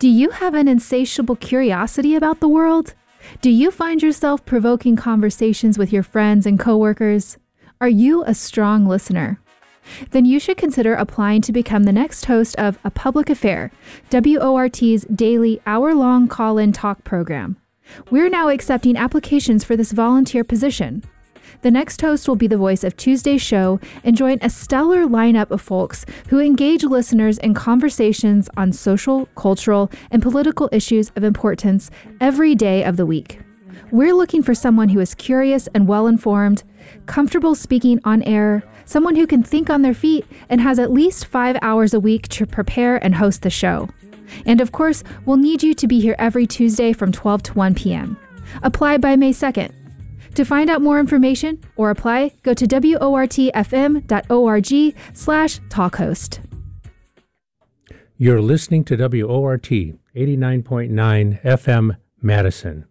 Do you have an insatiable curiosity about the world? Do you find yourself provoking conversations with your friends and coworkers? Are you a strong listener? Then you should consider applying to become the next host of A Public Affair, WORT's daily hour-long call-in talk program. We're now accepting applications for this volunteer position. The next host will be the voice of Tuesday's show and join a stellar lineup of folks who engage listeners in conversations on social, cultural, and political issues of importance every day of the week. We're looking for someone who is curious and well-informed, comfortable speaking on air, someone who can think on their feet, and has at least 5 hours a week to prepare and host the show. And of course, we'll need you to be here every Tuesday from 12 to 1 p.m. Apply by May 2nd. To find out more information or apply, go to wortfm.org/talkhost. You're listening to WORT 89.9 FM Madison.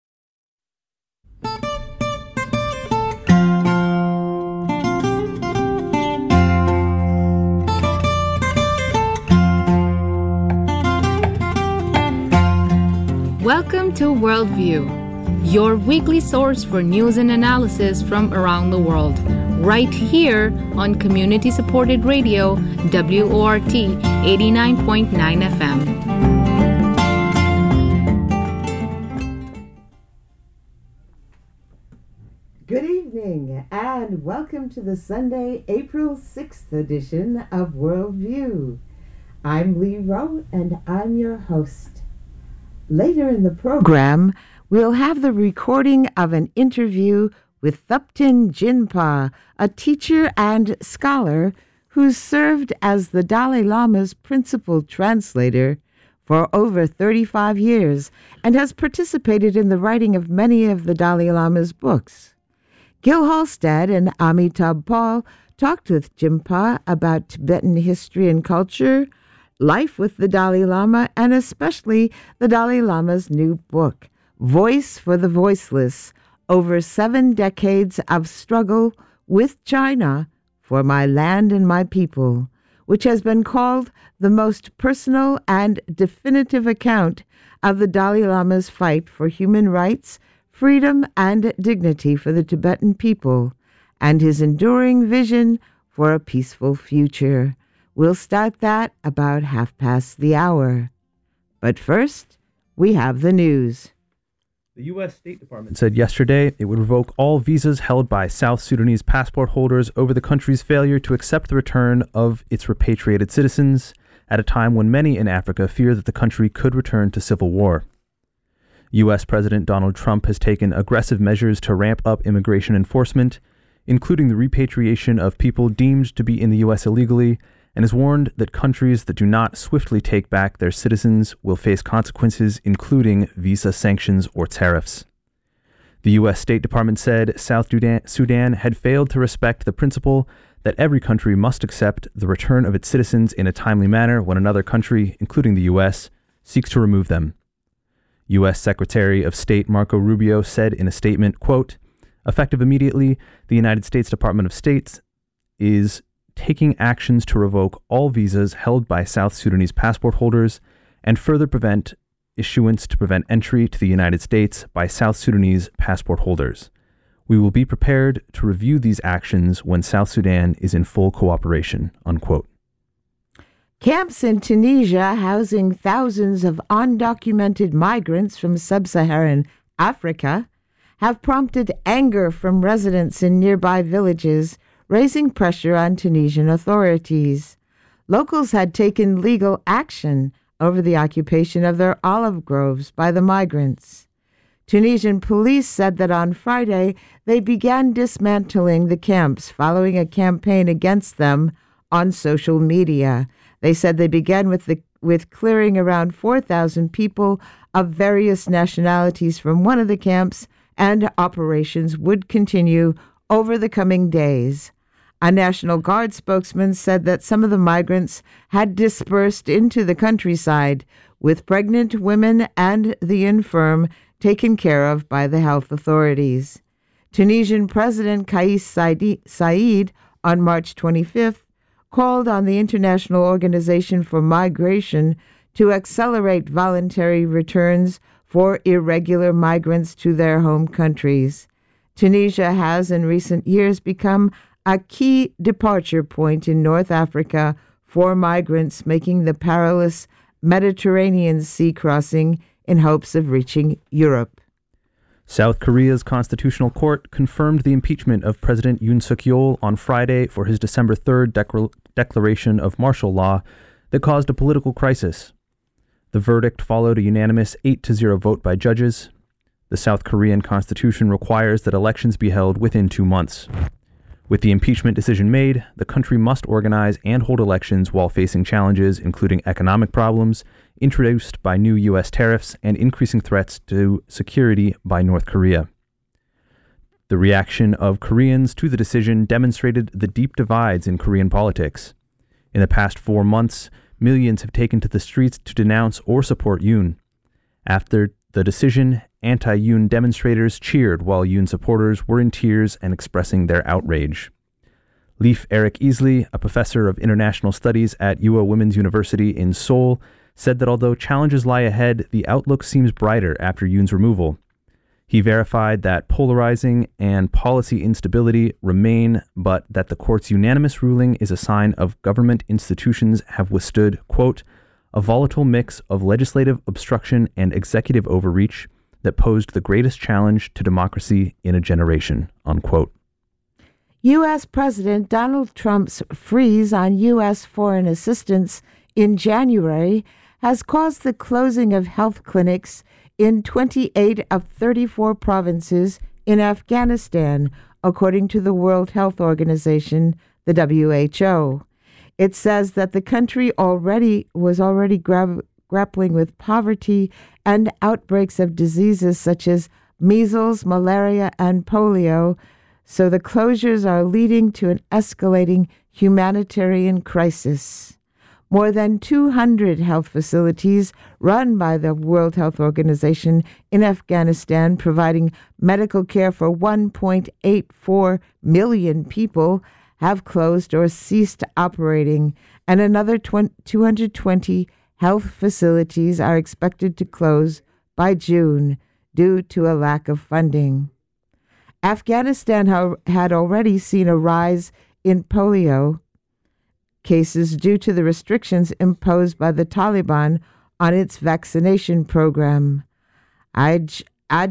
Welcome to Worldview, your weekly source for news and analysis from around the world, right here on community-supported radio, WORT 89.9 FM. Good evening, and welcome to the Sunday, April 6th edition of Worldview. I'm Lee Rowe, and I'm your host. Later in the program, we'll have the recording of an interview with Thupten Jinpa, a teacher and scholar who's served as the Dalai Lama's principal translator for over 35 years and has participated in the writing of many of the Dalai Lama's books. Gil Halstead and Amitabh Paul talked with Jinpa about Tibetan history and culture, life with the Dalai Lama, and especially the Dalai Lama's new book, Voice for the Voiceless, Over 7 Decades of Struggle with China for My Land and My People, which has been called the most personal and definitive account of the Dalai Lama's fight for human rights, freedom, and dignity for the Tibetan people, and his enduring vision for a peaceful future. We'll start that about 1:30. But first, we have the news. The U.S. State Department said yesterday it would revoke all visas held by South Sudanese passport holders over the country's failure to accept the return of its repatriated citizens at a time when many in Africa fear that the country could return to civil war. U.S. President Donald Trump has taken aggressive measures to ramp up immigration enforcement, including the repatriation of people deemed to be in the U.S. illegally, and has warned that countries that do not swiftly take back their citizens will face consequences, including visa sanctions or tariffs. The U.S. State Department said South Sudan had failed to respect the principle that every country must accept the return of its citizens in a timely manner when another country, including the U.S., seeks to remove them. U.S. Secretary of State Marco Rubio said in a statement, quote, "Effective immediately, the United States Department of State is taking actions to revoke all visas held by South Sudanese passport holders and further prevent issuance to prevent entry to the United States by South Sudanese passport holders. We will be prepared to review these actions when South Sudan is in full cooperation," unquote. Camps in Tunisia housing thousands of undocumented migrants from sub-Saharan Africa have prompted anger from residents in nearby villages, raising pressure on Tunisian authorities. Locals had taken legal action over the occupation of their olive groves by the migrants. Tunisian police said that on Friday they began dismantling the camps following a campaign against them on social media. They said they began with clearing around 4,000 people of various nationalities from one of the camps, and operations would continue over the coming days. A National Guard spokesman said that some of the migrants had dispersed into the countryside, with pregnant women and the infirm taken care of by the health authorities. Tunisian President Kais Saied on March 25th called on the International Organization for Migration to accelerate voluntary returns for irregular migrants to their home countries. Tunisia has in recent years become a key departure point in North Africa for migrants making the perilous Mediterranean sea crossing in hopes of reaching Europe. South Korea's Constitutional Court confirmed the impeachment of President Yoon Suk-yeol on Friday for his December 3rd declaration of martial law that caused a political crisis. The verdict followed a unanimous 8-0 vote by judges. The South Korean constitution requires that elections be held within 2 months. With the impeachment decision made, the country must organize and hold elections while facing challenges including economic problems introduced by new U.S. tariffs and increasing threats to security by North Korea. The reaction of Koreans to the decision demonstrated the deep divides in Korean politics. In the past 4 months, millions have taken to the streets to denounce or support Yoon. After the decision, anti-Yoon demonstrators cheered while Yoon supporters were in tears and expressing their outrage. Leif Erik Easley, a professor of international studies at Ewha Women's University in Seoul, said that although challenges lie ahead, the outlook seems brighter after Yoon's removal. He verified that polarizing and policy instability remain, but that the court's unanimous ruling is a sign of government institutions have withstood, quote, a volatile mix of legislative obstruction and executive overreach that posed the greatest challenge to democracy in a generation, unquote. U.S. President Donald Trump's freeze on U.S. foreign assistance in January has caused the closing of health clinics in 28 of 34 provinces in Afghanistan, according to the World Health Organization, the WHO. It says that the country was already grappling with poverty and outbreaks of diseases such as measles, malaria, and polio, so the closures are leading to an escalating humanitarian crisis. More than 200 health facilities run by the World Health Organization in Afghanistan, providing medical care for 1.84 million people, have closed or ceased operating, and another 220 health facilities are expected to close by June due to a lack of funding. Afghanistan had already seen a rise in polio cases due to the restrictions imposed by the Taliban on its vaccination program. Ajyal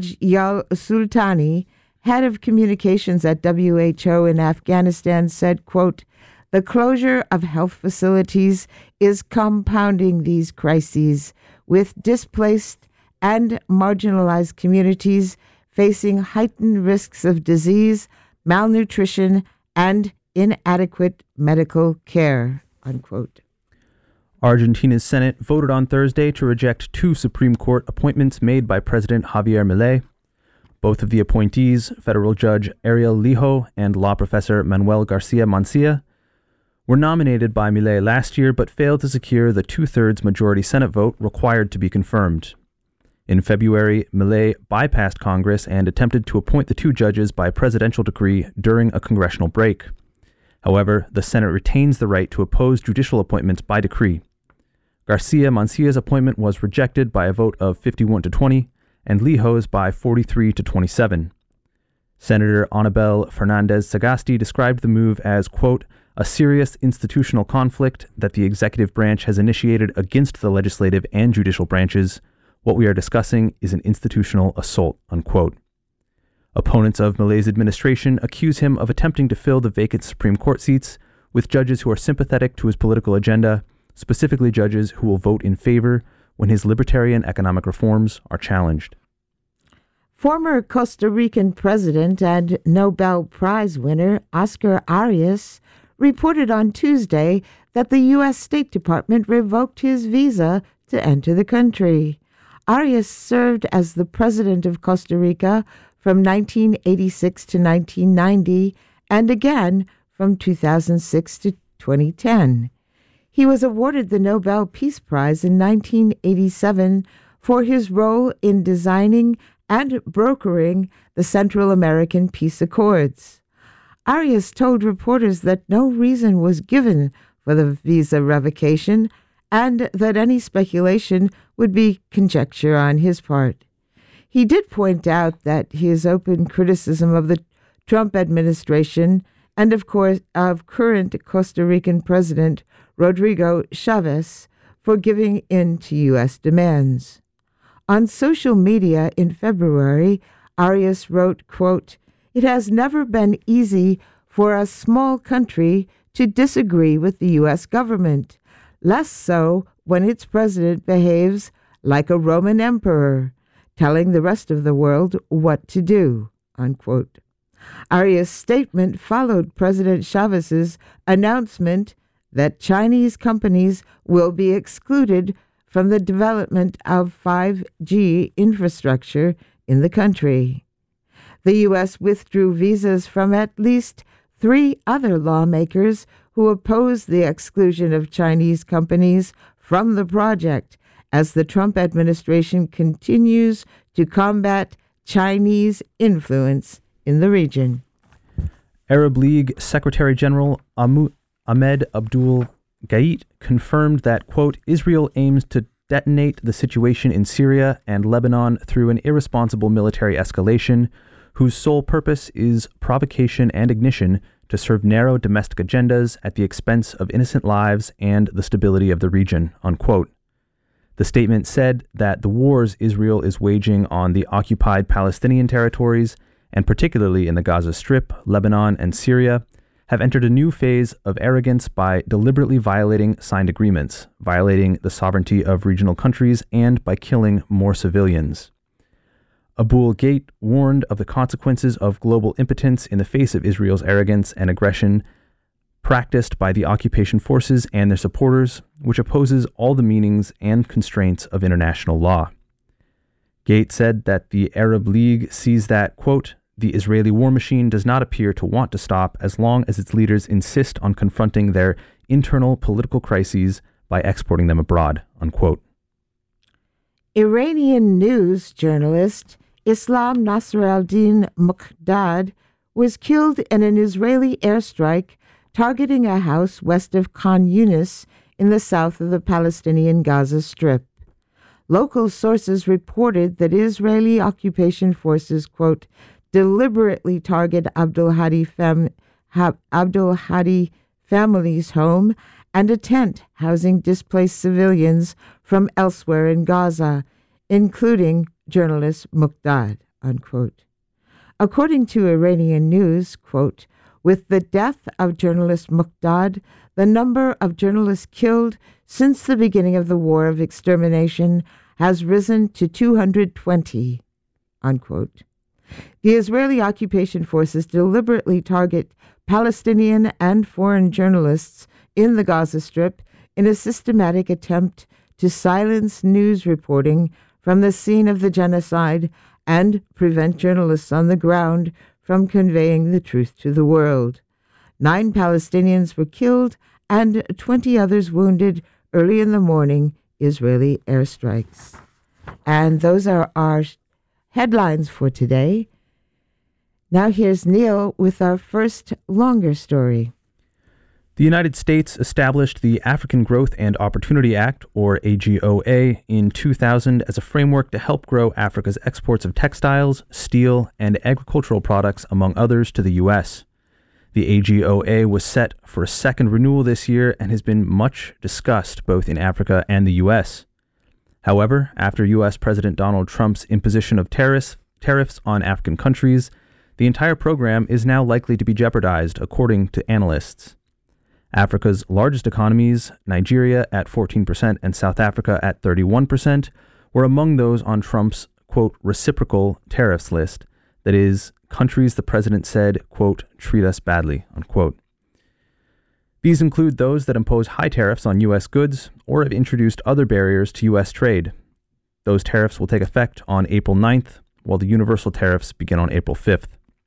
Sultani, head of communications at WHO in Afghanistan, said, quote, the closure of health facilities is compounding these crises, with displaced and marginalized communities facing heightened risks of disease, malnutrition, and inadequate medical care, unquote. Argentina's Senate voted on Thursday to reject 2 Supreme Court appointments made by President Javier Milei. Both of the appointees, federal judge Ariel Lijo and law professor Manuel Garcia Mancia, were nominated by Milei last year but failed to secure the 2/3 majority Senate vote required to be confirmed. In February, Milei bypassed Congress and attempted to appoint the 2 judges by presidential decree during a congressional break. However, the Senate retains the right to oppose judicial appointments by decree. Garcia Mancia's appointment was rejected by a vote of 51-20, and Lijo's by 43-27. Senator Anabel Fernandez-Sagasti described the move as, quote, a serious institutional conflict that the executive branch has initiated against the legislative and judicial branches. What we are discussing is an institutional assault, unquote. Opponents of Milei's administration accuse him of attempting to fill the vacant Supreme Court seats with judges who are sympathetic to his political agenda, specifically judges who will vote in favor when his libertarian economic reforms are challenged. Former Costa Rican president and Nobel Prize winner Oscar Arias reported on Tuesday that the U.S. State Department revoked his visa to enter the country. Arias served as the president of Costa Rica from 1986 to 1990, and again from 2006 to 2010. He was awarded the Nobel Peace Prize in 1987 for his role in designing and brokering the Central American Peace Accords. Arias told reporters that no reason was given for the visa revocation and that any speculation would be conjecture on his part. He did point out that his open criticism of the Trump administration and, of course, of current Costa Rican President Rodrigo Chavez for giving in to U.S. demands. On social media in February, Arias wrote, quote, "It has never been easy for a small country to disagree with the U.S. government, less so when its president behaves like a Roman emperor, telling the rest of the world what to do," unquote. Arias' statement followed President Chavez's announcement that Chinese companies will be excluded from the development of 5G infrastructure in the country. The U.S. withdrew visas from at least 3 other lawmakers who opposed the exclusion of Chinese companies from the project as the Trump administration continues to combat Chinese influence in the region. Arab League Secretary General Ahmed Abdul Gait confirmed that, quote, "Israel aims to detonate the situation in Syria and Lebanon through an irresponsible military escalation whose sole purpose is provocation and ignition to serve narrow domestic agendas at the expense of innocent lives and the stability of the region," unquote. The statement said that the wars Israel is waging on the occupied Palestinian territories, and particularly in the Gaza Strip, Lebanon, and Syria, have entered a new phase of arrogance by deliberately violating signed agreements, violating the sovereignty of regional countries, and by killing more civilians. Abul Gait warned of the consequences of global impotence in the face of Israel's arrogance and aggression practiced by the occupation forces and their supporters, which opposes all the meanings and constraints of international law. Gait said that the Arab League sees that, quote, "The Israeli war machine does not appear to want to stop as long as its leaders insist on confronting their internal political crises by exporting them abroad," unquote. Iranian news journalist Islam Nasr al-Din Muqdad was killed in an Israeli airstrike targeting a house west of Khan Yunis in the south of the Palestinian Gaza Strip. Local sources reported that Israeli occupation forces, quote, "deliberately target Abdul Hadi family's home and a tent housing displaced civilians from elsewhere in Gaza, including journalist Muqdad," unquote. According to Iranian news, quote, "With the death of journalist Muqdad, the number of journalists killed since the beginning of the war of extermination has risen to 220, unquote. The Israeli occupation forces deliberately target Palestinian and foreign journalists in the Gaza Strip in a systematic attempt to silence news reporting from the scene of the genocide and prevent journalists on the ground from conveying the truth to the world. 9 Palestinians were killed and 20 others wounded early in the morning Israeli airstrikes. And those are our headlines for today. Now here's Neil with our first longer story. The United States established the African Growth and Opportunity Act, or AGOA, in 2000 as a framework to help grow Africa's exports of textiles, steel, and agricultural products, among others, to the U.S. The AGOA was set for a second renewal this year and has been much discussed both in Africa and the U.S. However, after U.S. President Donald Trump's imposition of tariffs on African countries, the entire program is now likely to be jeopardized, according to analysts. Africa's largest economies, Nigeria at 14% and South Africa at 31%, were among those on Trump's, quote, reciprocal tariffs list. That is, countries the president said, quote, treat us badly, unquote. These include those that impose high tariffs on U.S. goods or have introduced other barriers to U.S. trade. Those tariffs will take effect on April 9th, while the universal tariffs begin on April 5th.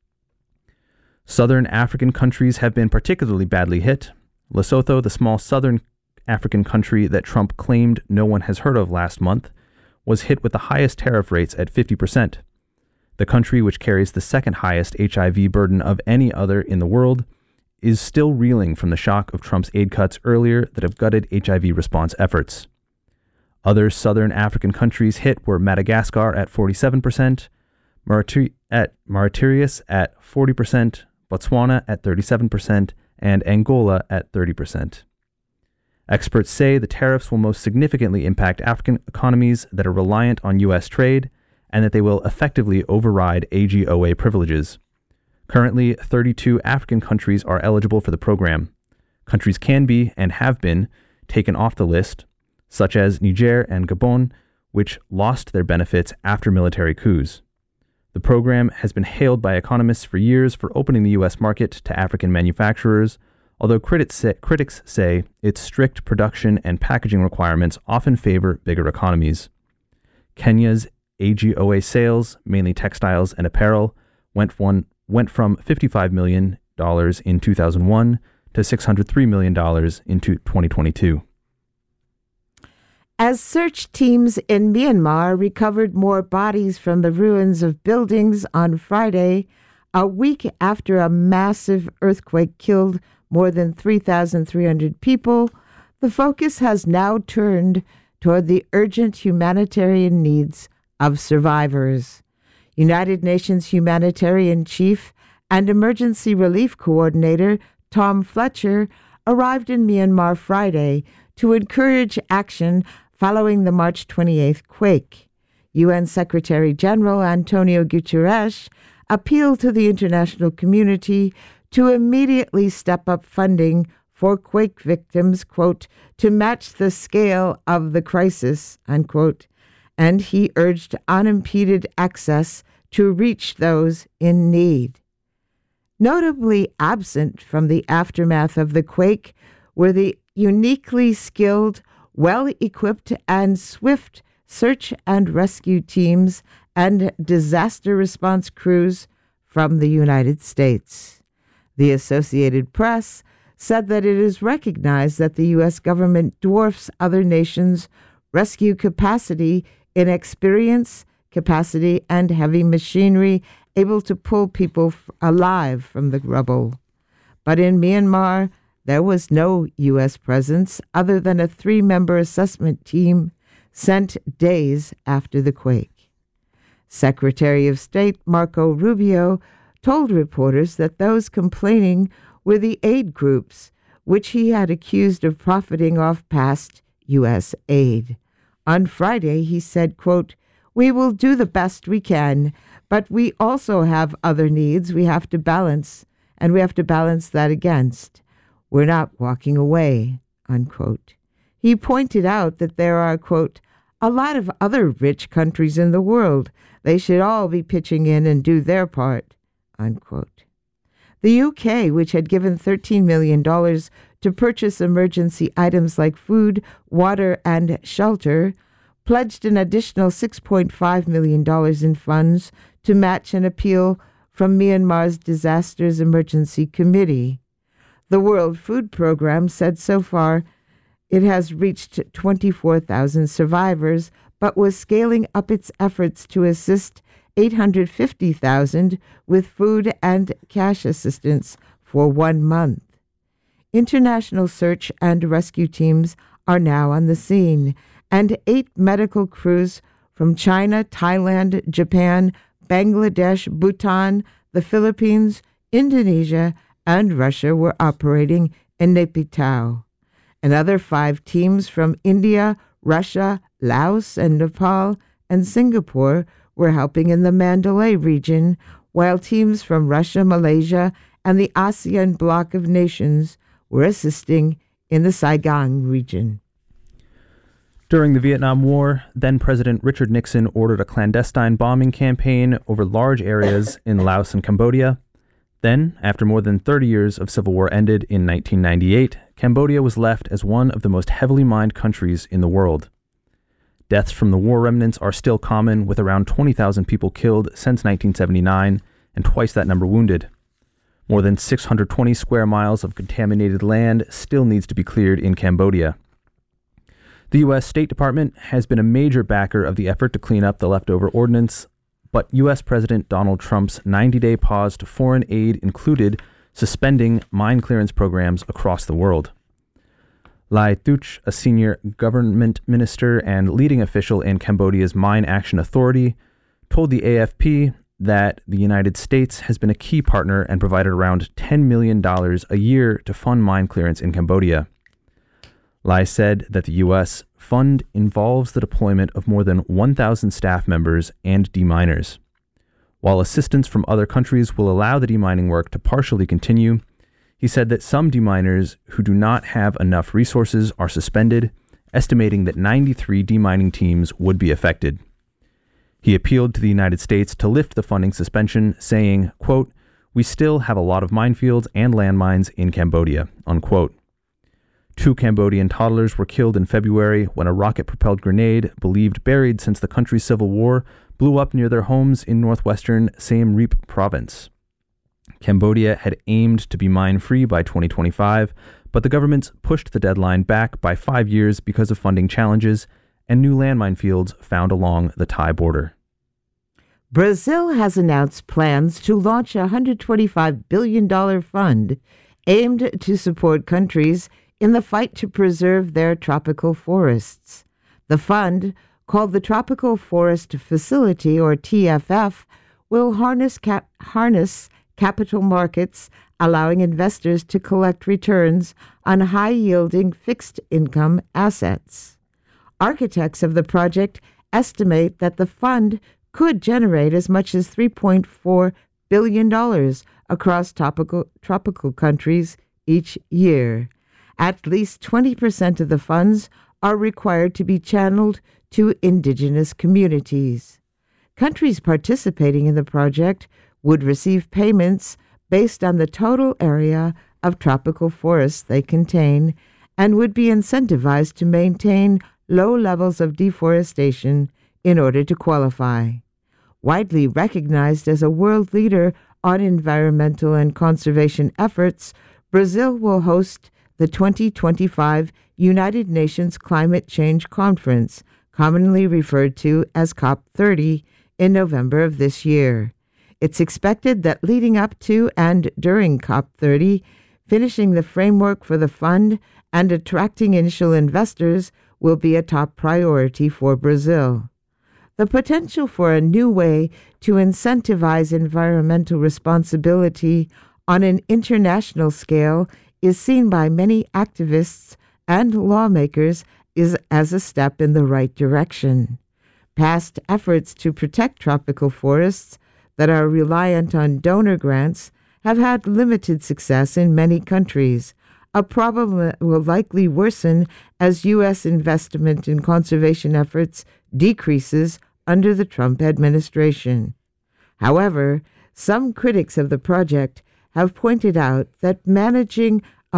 Southern African countries have been particularly badly hit. Lesotho, the small southern African country that Trump claimed no one has heard of last month, was hit with the highest tariff rates at 50%. The country, which carries the second highest HIV burden of any other in the world, is still reeling from the shock of Trump's aid cuts earlier that have gutted HIV response efforts. Other southern African countries hit were Madagascar at 47%, Mauritius at 40%, Botswana at 37%, and Angola at 30%. Experts say the tariffs will most significantly impact African economies that are reliant on U.S. trade, and that they will effectively override AGOA privileges. Currently, 32 African countries are eligible for the program. Countries can be, and have been, taken off the list, such as Niger and Gabon, which lost their benefits after military coups. The program has been hailed by economists for years for opening the U.S. market to African manufacturers, although critics say its strict production and packaging requirements often favor bigger economies. Kenya's AGOA sales, mainly textiles and apparel, went from $55 million in 2001 to $603 million in 2022. As search teams in Myanmar recovered more bodies from the ruins of buildings on Friday, a week after a massive earthquake killed more than 3,300 people, the focus has now turned toward the urgent humanitarian needs of survivors. United Nations Humanitarian Chief and Emergency Relief Coordinator Tom Fletcher arrived in Myanmar Friday to encourage action following the March 28th quake. UN Secretary General Antonio Guterres appealed to the international community to immediately step up funding for quake victims, quote, to match the scale of the crisis, unquote, and he urged unimpeded access to reach those in need. Notably absent from the aftermath of the quake were the uniquely skilled, well-equipped, and swift search and rescue teams and disaster response crews from the United States. The Associated Press said that it is recognized that the U.S. government dwarfs other nations' rescue capacity in experience, capacity, and heavy machinery able to pull people alive from the rubble. But in Myanmar, there was no U.S. presence other than a 3-member assessment team sent days after the quake. Secretary of State Marco Rubio told reporters that those complaining were the aid groups, which he had accused of profiting off past U.S. aid. On Friday, he said, quote, "We will do the best we can, but we also have other needs we have to balance, and we have to balance that against. We're not walking away," unquote. He pointed out that there are, quote, "a lot of other rich countries in the world. They should all be pitching in and do their part," unquote. The UK, which had given $13 million to purchase emergency items like food, water, and shelter, pledged an additional $6.5 million in funds to match an appeal from Myanmar's Disasters Emergency Committee. The World Food Program said so far it has reached 24,000 survivors, but was scaling up its efforts to assist 850,000 with food and cash assistance for 1 month. International search and rescue teams are now on the scene, and 8 medical crews from China, Thailand, Japan, Bangladesh, Bhutan, the Philippines, Indonesia, and Russia were operating in Naypyidaw. Another 5 teams from India, Russia, Laos, and Nepal, and Singapore were helping in the Mandalay region, while teams from Russia, Malaysia, and the ASEAN bloc of nations were assisting in the Saigon region. During the Vietnam War, then-President Richard Nixon ordered a clandestine bombing campaign over large areas in Laos and Cambodia. Then, after more than 30 years of civil war ended in 1998, Cambodia was left as one of the most heavily mined countries in the world. Deaths from the war remnants are still common, with around 20,000 people killed since 1979 and twice that number wounded. More than 620 square miles of contaminated land still needs to be cleared in Cambodia. The U.S. State Department has been a major backer of the effort to clean up the leftover ordnance, but U.S. President Donald Trump's 90-day pause to foreign aid included suspending mine clearance programs across the world. Lai Thuch, a senior government minister and leading official in Cambodia's Mine Action Authority, told the AFP that the United States has been a key partner and provided around $10 million a year to fund mine clearance in Cambodia. Lai said that the U.S. fund involves the deployment of more than 1,000 staff members and deminers. While assistance from other countries will allow the demining work to partially continue, he said that some deminers who do not have enough resources are suspended, estimating that 93 demining teams would be affected. He appealed to the United States to lift the funding suspension, saying, quote, "We still have a lot of minefields and landmines in Cambodia," unquote. 2 Cambodian toddlers were killed in February when a rocket-propelled grenade, believed buried since the country's civil war, blew up near their homes in northwestern Siem Reap province. Cambodia had aimed to be mine-free by 2025, but the government pushed the deadline back by 5 years because of funding challenges and new landmine fields found along the Thai border. Brazil has announced plans to launch a $125 billion fund aimed to support countries in the fight to preserve their tropical forests. The fund, called the Tropical Forest Facility, or TFF, will harness capital markets, allowing investors to collect returns on high-yielding fixed-income assets. Architects of the project estimate that the fund could generate as much as $3.4 billion across tropical countries each year. At least 20% of the funds are required to be channeled to indigenous communities. Countries participating in the project would receive payments based on the total area of tropical forests they contain and would be incentivized to maintain low levels of deforestation in order to qualify. Widely recognized as a world leader on environmental and conservation efforts, Brazil will host the 2025 United Nations Climate Change Conference, commonly referred to as COP30, in November of this year. It's expected that leading up to and during COP30, finishing the framework for the fund and attracting initial investors will be a top priority for Brazil. The potential for a new way to incentivize environmental responsibility on an international scale is seen by many activists and lawmakers as a step in the right direction. Past efforts to protect tropical forests that are reliant on donor grants have had limited success in many countries, a problem that will likely worsen as U.S. investment in conservation efforts decreases under the Trump administration. However, some critics of the project have pointed out that managing a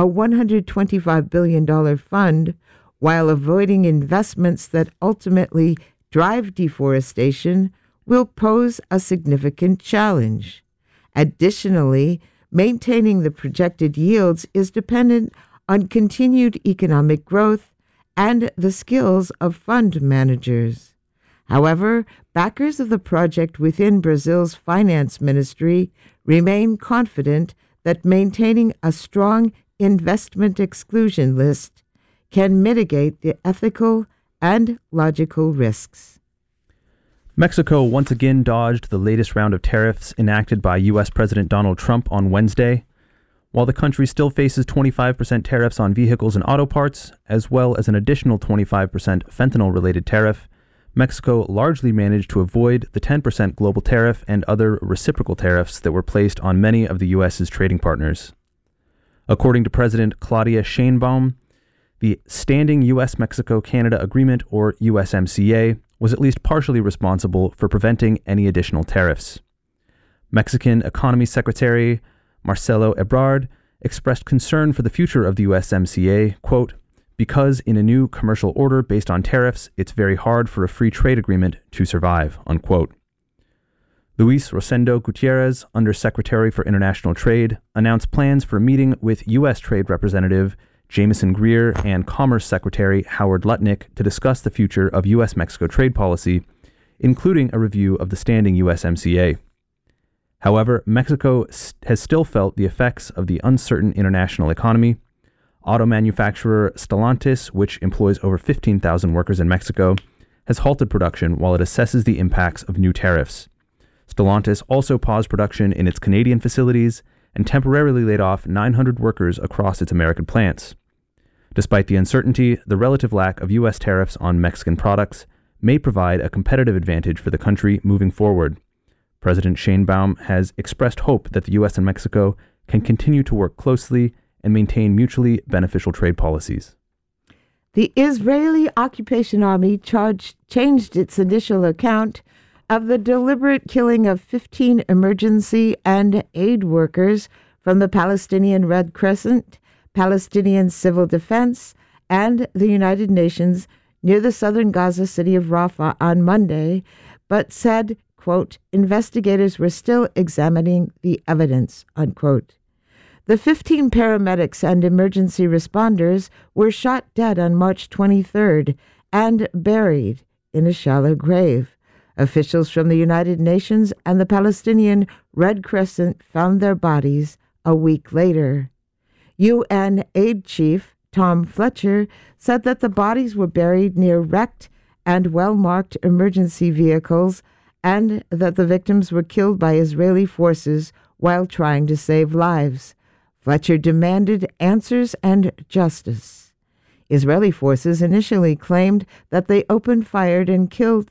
$125 billion fund while avoiding investments that ultimately drive deforestation will pose a significant challenge. Additionally, maintaining the projected yields is dependent on continued economic growth and the skills of fund managers. However, backers of the project within Brazil's finance ministry remain confident that maintaining a strong investment exclusion list can mitigate the ethical and logical risks. Mexico once again dodged the latest round of tariffs enacted by U.S. President Donald Trump on Wednesday. While the country still faces 25% tariffs on vehicles and auto parts, as well as an additional 25% fentanyl-related tariff, Mexico largely managed to avoid the 10% global tariff and other reciprocal tariffs that were placed on many of the U.S.'s trading partners. According to President Claudia Sheinbaum, the Standing U.S.-Mexico-Canada Agreement, or USMCA, was at least partially responsible for preventing any additional tariffs. Mexican Economy Secretary Marcelo Ebrard expressed concern for the future of the USMCA, quote, "because in a new commercial order based on tariffs, it's very hard for a free trade agreement to survive," unquote. Luis Rosendo Gutierrez, Undersecretary for International Trade, announced plans for a meeting with U.S. Trade Representative Jameson Greer and Commerce Secretary Howard Lutnick to discuss the future of U.S.-Mexico trade policy, including a review of the standing USMCA. However, Mexico has still felt the effects of the uncertain international economy. Auto manufacturer Stellantis, which employs over 15,000 workers in Mexico, has halted production while it assesses the impacts of new tariffs. Stellantis also paused production in its Canadian facilities and temporarily laid off 900 workers across its American plants. Despite the uncertainty, the relative lack of U.S. tariffs on Mexican products may provide a competitive advantage for the country moving forward. President Sheinbaum has expressed hope that the U.S. and Mexico can continue to work closely and maintain mutually beneficial trade policies. The Israeli occupation army changed its initial account of the deliberate killing of 15 emergency and aid workers from the Palestinian Red Crescent, Palestinian Civil Defense, and the United Nations near the southern Gaza city of Rafah on Monday, but said, quote, investigators were still examining the evidence, unquote. The 15 paramedics and emergency responders were shot dead on March 23rd and buried in a shallow grave. Officials from the United Nations and the Palestinian Red Crescent found their bodies a week later. UN aid chief Tom Fletcher said that the bodies were buried near wrecked and well-marked emergency vehicles and that the victims were killed by Israeli forces while trying to save lives. Fletcher demanded answers and justice. Israeli forces initially claimed that they opened fire and killed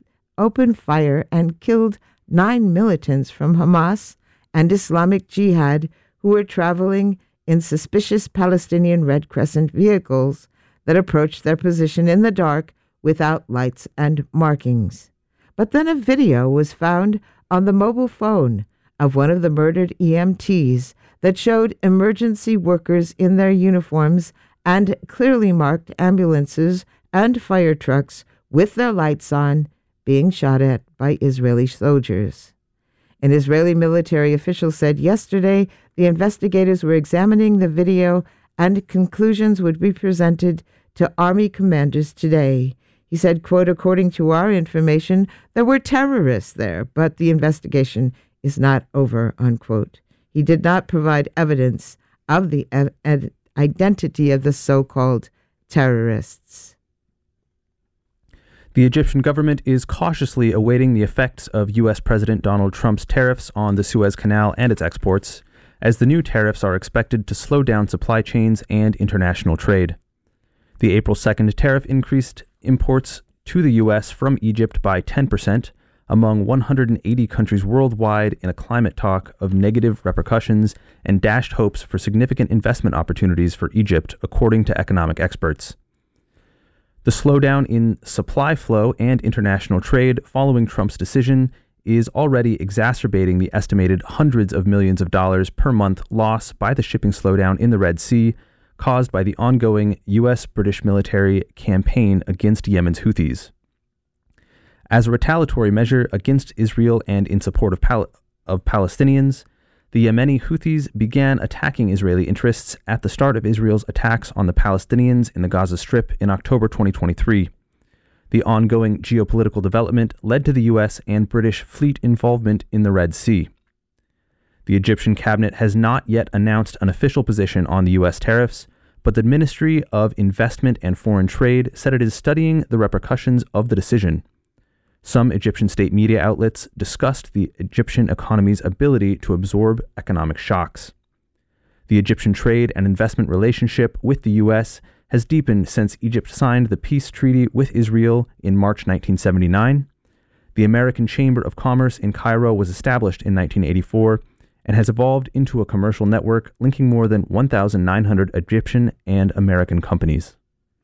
9 militants from Hamas and Islamic Jihad who were traveling in suspicious Palestinian Red Crescent vehicles that approached their position in the dark without lights and markings. But then a video was found on the mobile phone of one of the murdered EMTs that showed emergency workers in their uniforms and clearly marked ambulances and fire trucks with their lights on being shot at by Israeli soldiers. An Israeli military official said yesterday the investigators were examining the video and conclusions would be presented to army commanders today. He said, quote, according to our information, there were terrorists there, but the investigation is not over, unquote. He did not provide evidence of the identity of the so-called terrorists. The Egyptian government is cautiously awaiting the effects of U.S. President Donald Trump's tariffs on the Suez Canal and its exports, as the new tariffs are expected to slow down supply chains and international trade. The April 2nd tariff increased imports to the U.S. from Egypt by 10%, among 180 countries worldwide in a climate talk of negative repercussions and dashed hopes for significant investment opportunities for Egypt, according to economic experts. The slowdown in supply flow and international trade following Trump's decision is already exacerbating the estimated hundreds of millions of dollars per month loss by the shipping slowdown in the Red Sea caused by the ongoing U.S.-British military campaign against Yemen's Houthis. As a retaliatory measure against Israel and in support of Palestinians, the Yemeni Houthis began attacking Israeli interests at the start of Israel's attacks on the Palestinians in the Gaza Strip in October 2023. The ongoing geopolitical development led to the U.S. and British fleet involvement in the Red Sea. The Egyptian cabinet has not yet announced an official position on the U.S. tariffs, but the Ministry of Investment and Foreign Trade said it is studying the repercussions of the decision. Some Egyptian state media outlets discussed the Egyptian economy's ability to absorb economic shocks. The Egyptian trade and investment relationship with the U.S. has deepened since Egypt signed the peace treaty with Israel in March 1979. The American Chamber of Commerce in Cairo was established in 1984 and has evolved into a commercial network linking more than 1,900 Egyptian and American companies.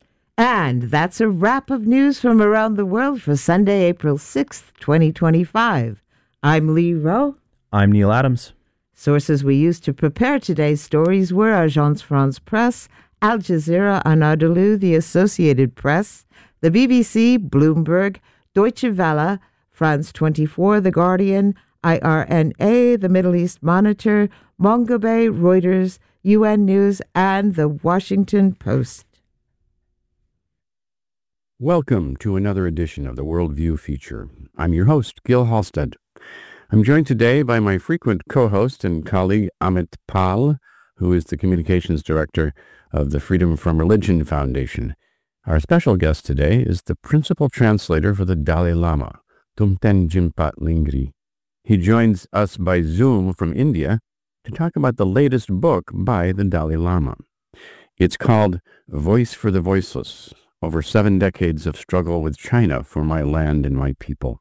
And that's a wrap of news from around the world for Sunday, April 6th, 2025. I'm Lee Rowe. I'm Neil Adams. Sources we used to prepare today's stories were Agence France Presse, Al Jazeera, Anadolu, the Associated Press, the BBC, Bloomberg, Deutsche Welle, France 24, The Guardian, IRNA, the Middle East Monitor, Mongobe, Reuters, UN News, and the Washington Post. Welcome to another edition of the Worldview feature. I'm your host, Gil Halstead. I'm joined today by my frequent co-host and colleague Amit Pal, who is the Communications Director of the Freedom from Religion Foundation. Our special guest today is the Principal Translator for the Dalai Lama, Thumten Jinpa Lingri. He joins us by Zoom from India to talk about the latest book by the Dalai Lama. It's called Voice for the Voiceless, Over 7 Decades of Struggle with China for My Land and My People.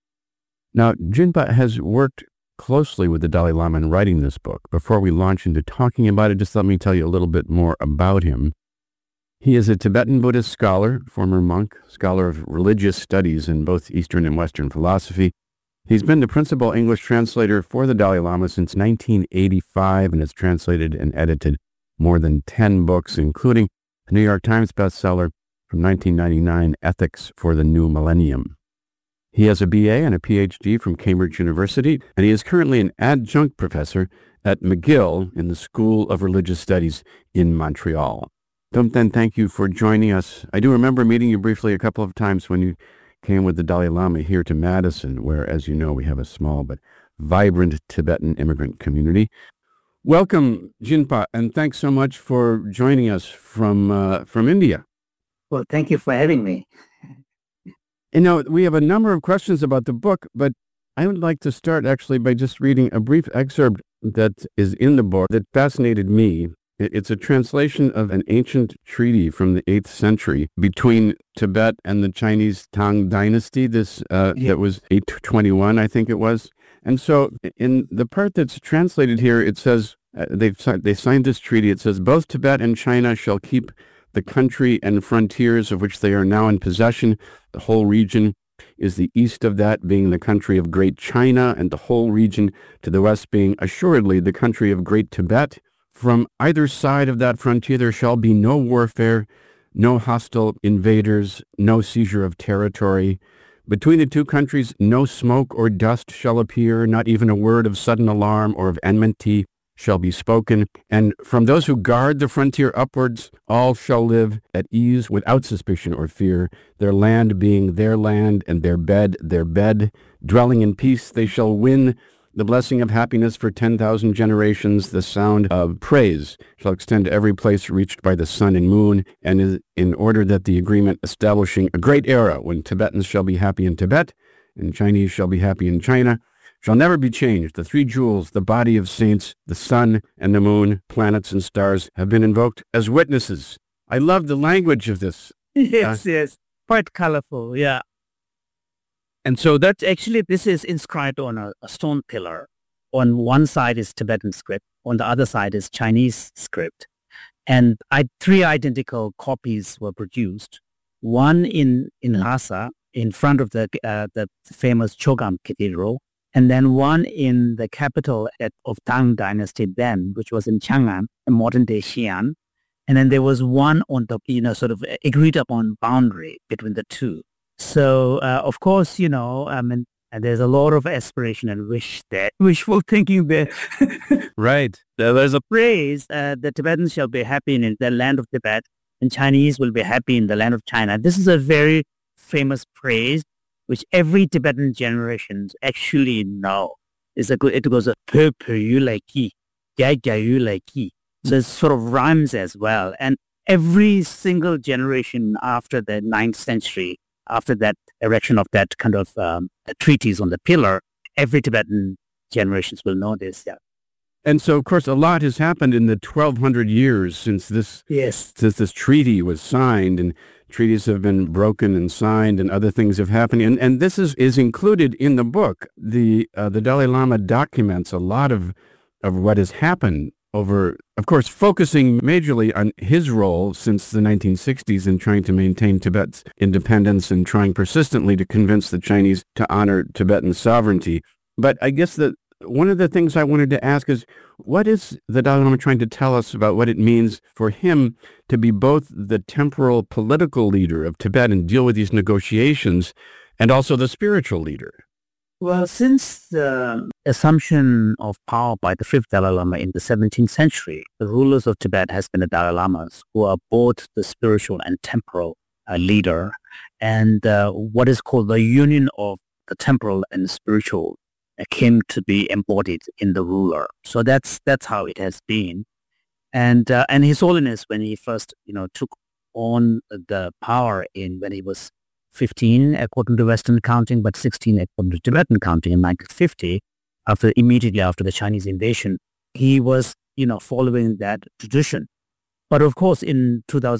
Now, Jinpa has worked closely with the Dalai Lama in writing this book. Before we launch into talking about it, just let me tell you a little bit more about him. He is a Tibetan Buddhist scholar, former monk, scholar of religious studies in both Eastern and Western philosophy. He's been the principal English translator for the Dalai Lama since 1985 and has translated and edited more than 10 books, including the New York Times bestseller from 1999, Ethics for the New Millennium. He has a BA and a PhD from Cambridge University, and he is currently an adjunct professor at McGill in the School of Religious Studies in Montreal. Thumten, thank you for joining us. I do remember meeting you briefly a couple of times when you came with the Dalai Lama here to Madison, where, as you know, we have a small but vibrant Tibetan immigrant community. Welcome, Jinpa, and thanks so much for joining us from India. Well, thank you for having me. You know, we have a number of questions about the book, but I would like to start actually by just reading a brief excerpt that is in the book that fascinated me. It's a translation of an ancient treaty from the 8th century between Tibet and the Chinese Tang dynasty. That was 821, I think it was. And so in the part that's translated here, it says, they signed this treaty. It says, both Tibet and China shall keep the country and frontiers of which they are now in possession. The whole region is the east of that being the country of Great China, and the whole region to the west being assuredly the country of Great Tibet. From either side of that frontier there shall be no warfare, no hostile invaders, no seizure of territory. Between the two countries no smoke or dust shall appear, not even a word of sudden alarm or of enmity shall be spoken. And from those who guard the frontier upwards, all shall live at ease without suspicion or fear, their land being their land and their bed their bed. Dwelling in peace they shall win the blessing of happiness for 10,000 generations. The sound of praise shall extend to every place reached by the sun and moon, and is in order that the agreement establishing a great era when Tibetans shall be happy in Tibet and Chinese shall be happy in China shall never be changed. The 3 jewels, the body of saints, the sun and the moon, planets and stars have been invoked as witnesses. I love the language of this. Yes. Quite colorful, yeah. And so that's actually, this is inscribed on a stone pillar. On one side is Tibetan script, on the other side is Chinese script. And 3 identical copies were produced. One in Lhasa, in front of the famous Chogam Cathedral, and then one in the capital of Tang Dynasty then, which was in Chang'an, in modern-day Xi'an. And then there was one on the, sort of agreed upon boundary between the two. So, of course, and there's a lot of aspiration and wishful thinking there. Right. There's a phrase, the Tibetans shall be happy in the land of Tibet, and Chinese will be happy in the land of China. This is a very famous phrase, which every Tibetan generation actually know. It goes, pe yu lai ki, ya yu lai ki. So it sort of rhymes as well. And every single generation after the 9th century, after that erection of that kind of treatise on the pillar, every Tibetan generations will know this. Yeah. And so, of course, a lot has happened in the 1,200 years since this treaty was signed, and treaties have been broken and signed, and other things have happened. And this is included in the book. The Dalai Lama documents a lot of what has happened over, of course, focusing majorly on his role since the 1960s in trying to maintain Tibet's independence and trying persistently to convince the Chinese to honor Tibetan sovereignty. But I guess that one of the things I wanted to ask is, what is the Dalai Lama trying to tell us about what it means for him to be both the temporal political leader of Tibet and deal with these negotiations, and also the spiritual leader? Well, since the assumption of power by the 5th Dalai Lama in the 17th century, the rulers of Tibet has been the Dalai Lamas, who are both the spiritual and temporal leader, and what is called the union of the temporal and spiritual came to be embodied in the ruler. So that's how it has been. And His Holiness, when he first took on the power when he was 15 according to Western counting, but 16 according to Tibetan counting in 1950, immediately after the Chinese invasion, he was following that tradition. But of course, in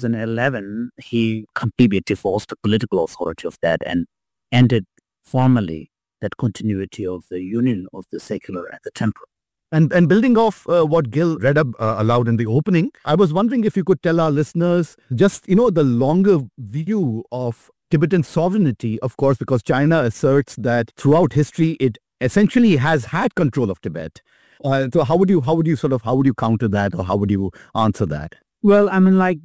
2011, he completely divorced the political authority of that and ended formally that continuity of the union of the secular and the temporal. And building off what Gil read up aloud in the opening, I was wondering if you could tell our listeners just, the longer view of Tibetan sovereignty, of course, because China asserts that throughout history, it essentially has had control of Tibet. So how would you counter that, or how would you answer that? Well, like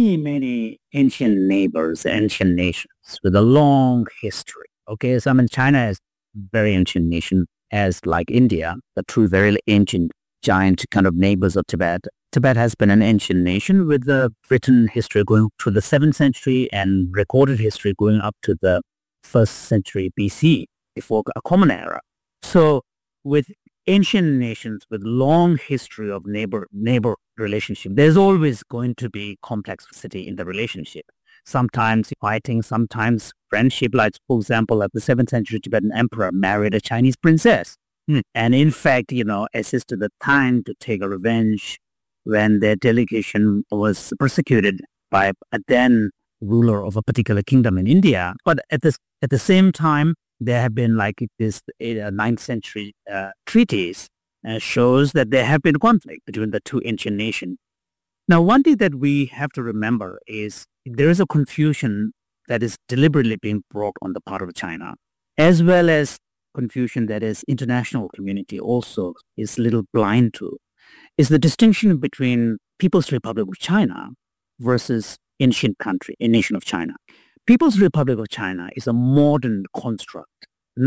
many ancient neighbors, ancient nations with a long history. Okay, so China is a very ancient nation, as like India, the two very ancient, giant kind of neighbors of Tibet. Tibet has been an ancient nation with a written history going to the 7th century and recorded history going up to the 1st century BC, before a common era. So with ancient nations with long history of neighbor relationship, there's always going to be complexity in the relationship. Sometimes fighting, sometimes friendship, like, for example, like the 7th century Tibetan emperor married a Chinese princess. And in fact, assisted the Tang to take a revenge when their delegation was persecuted by a then ruler of a particular kingdom in India. But at the same time, there have been like this 9th century treaties shows that there have been conflict between the two ancient nations. Now, one thing that we have to remember is there is a confusion that is deliberately being brought on the part of China, as well as confusion that is international community also is a little blind to, is the distinction between People's Republic of China versus ancient country, a nation of China. People's Republic of China is a modern construct,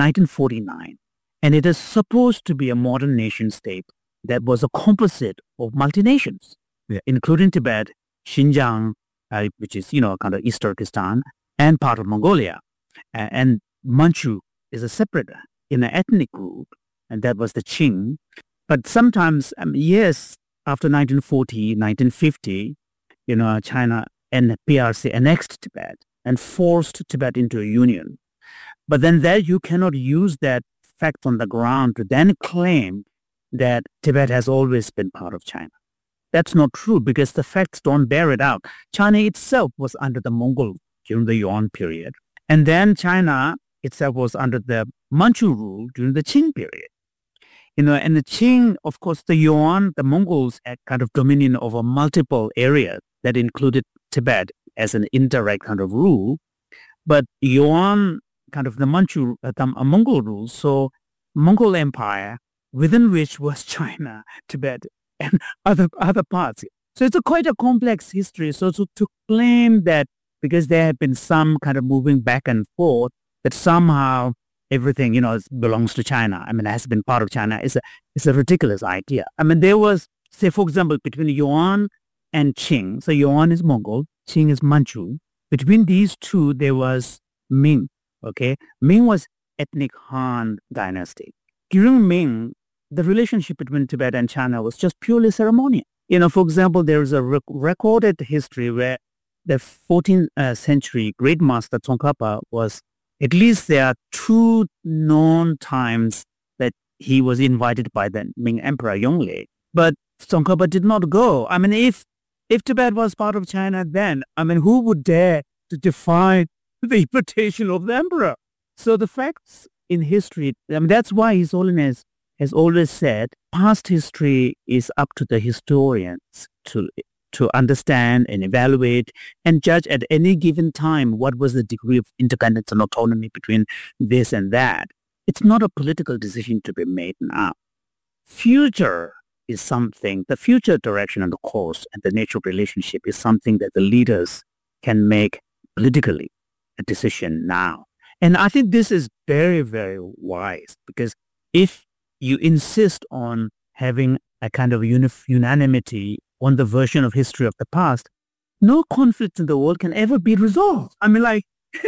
1949, and it is supposed to be a modern nation state that was a composite of multi-nations, including Tibet, Xinjiang, which is, kind of East Turkestan, and part of Mongolia. And Manchu is a separate ethnic group, and that was the Qing. But sometimes, years after 1940, 1950, China and PRC annexed Tibet and forced Tibet into a union. But then there you cannot use that fact on the ground to then claim that Tibet has always been part of China. That's not true, because the facts don't bear it out. China itself was under the Mongol during the Yuan period. And then China itself was under the Manchu rule during the Qing period. And the Qing, of course, the Yuan, the Mongols had kind of dominion over multiple areas that included Tibet as an indirect kind of rule. But Yuan, kind of the Manchu, Mongol rule, so Mongol Empire, within which was China, Tibet, and other parts. So it's quite a complex history. So to claim that because there have been some kind of moving back and forth, that somehow everything, belongs to China, has been part of China, is a ridiculous idea. There was, say, for example, between Yuan and Qing. So Yuan is Mongol, Qing is Manchu. Between these two, there was Ming. Okay, Ming was ethnic Han dynasty. During Ming, the relationship between Tibet and China was just purely ceremonial. For example, there is a recorded history where the 14th century great master Tsongkhapa was, at least there are 2 known times that he was invited by the Ming Emperor Yongle. But Tsongkhapa did not go. If Tibet was part of China then, who would dare to defy the invitation of the emperor? So the facts in history, that's why His Holiness has always said past history is up to the historians to understand and evaluate and judge at any given time what was the degree of independence and autonomy between this and that. It's not a political decision to be made now. Future is something, the future direction and the course and the nature of relationship is something that the leaders can make politically a decision now. And I think this is very, very wise, because if you insist on having a kind of unanimity on the version of history of the past, no conflict in the world can ever be resolved.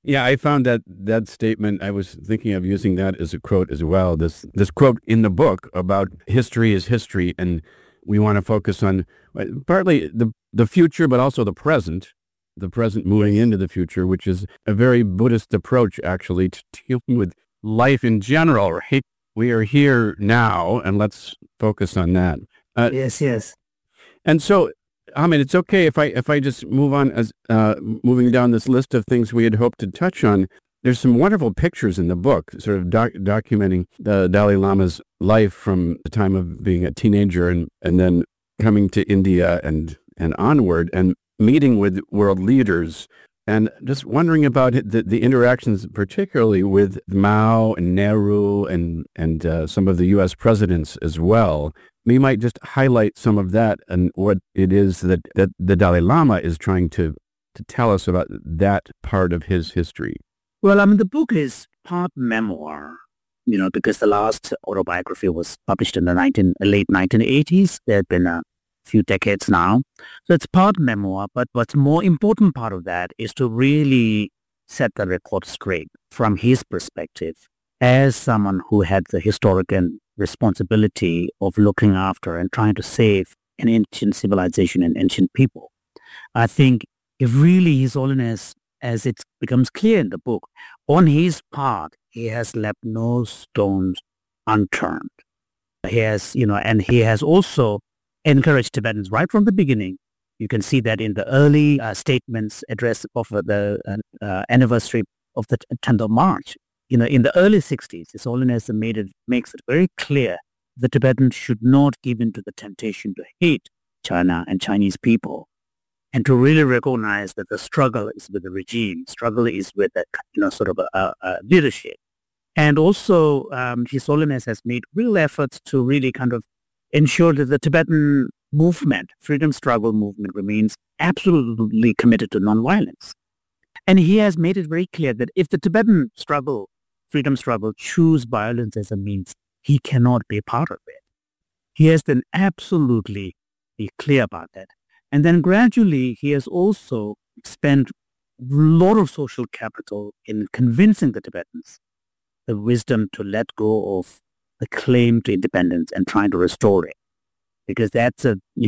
Yeah, I found that statement, I was thinking of using that as a quote as well. This quote in the book about history is history, and we want to focus on partly the future, but also the present moving into the future, which is a very Buddhist approach, actually, to dealing with life in general, right? We are here now, and let's focus on that. Yes. And so, Ahmed, it's okay if I just move on as moving down this list of things we had hoped to touch on. There's some wonderful pictures in the book, sort of documenting the Dalai Lama's life from the time of being a teenager and then coming to India and onward, and meeting with world leaders, and just wondering about the interactions, particularly with Mao and Nehru and some of the U.S. presidents as well. We might just highlight some of that and what it is that the Dalai Lama is trying to tell us about that part of his history. Well, the book is part memoir, because the last autobiography was published in the late 1980s. There had been a few decades now. So it's part memoir, but what's more important part of that is to really set the record straight from his perspective as someone who had the historic and responsibility of looking after and trying to save an ancient civilization and ancient people. I think if really His Holiness, as it becomes clear in the book, on his part, he has left no stones unturned. He has, and he has also encouraged Tibetans right from the beginning. You can see that in the early statements addressed of the anniversary of the 10th of March. In the early 60s, His Holiness makes it very clear the Tibetans should not give in to the temptation to hate China and Chinese people, and to really recognize that the struggle is with the regime, struggle is with sort of a leadership. And also, His Holiness has made real efforts to really kind of ensure that the Tibetan movement, freedom struggle movement, remains absolutely committed to nonviolence. And he has made it very clear that if the Tibetan struggle, freedom struggle, choose violence as a means, he cannot be part of it. He has been absolutely clear about that. And then gradually, he has also spent a lot of social capital in convincing the Tibetans the wisdom to let go of the claim to independence and trying to restore it. Because that's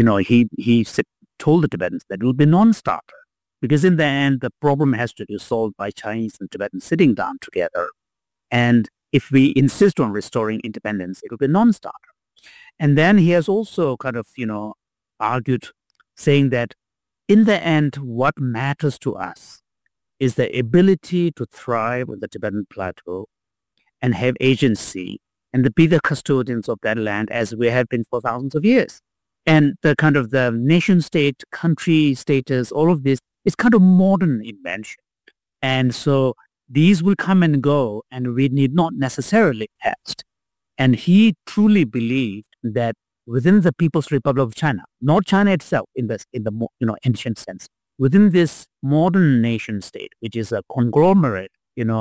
he told the Tibetans that it will be non-starter. Because in the end, the problem has to be solved by Chinese and Tibetans sitting down together. And if we insist on restoring independence, it will be non-starter. And then he has also kind of, argued, saying that in the end, what matters to us is the ability to thrive on the Tibetan plateau and have agency and to be the custodians of that land as we have been for thousands of years. And the kind of the nation state, country status, all of this is kind of modern invention. And so these will come and go, and we need not necessarily test. And he truly believed that within the People's Republic of China, not China itself in the ancient sense, within this modern nation state, which is a conglomerate,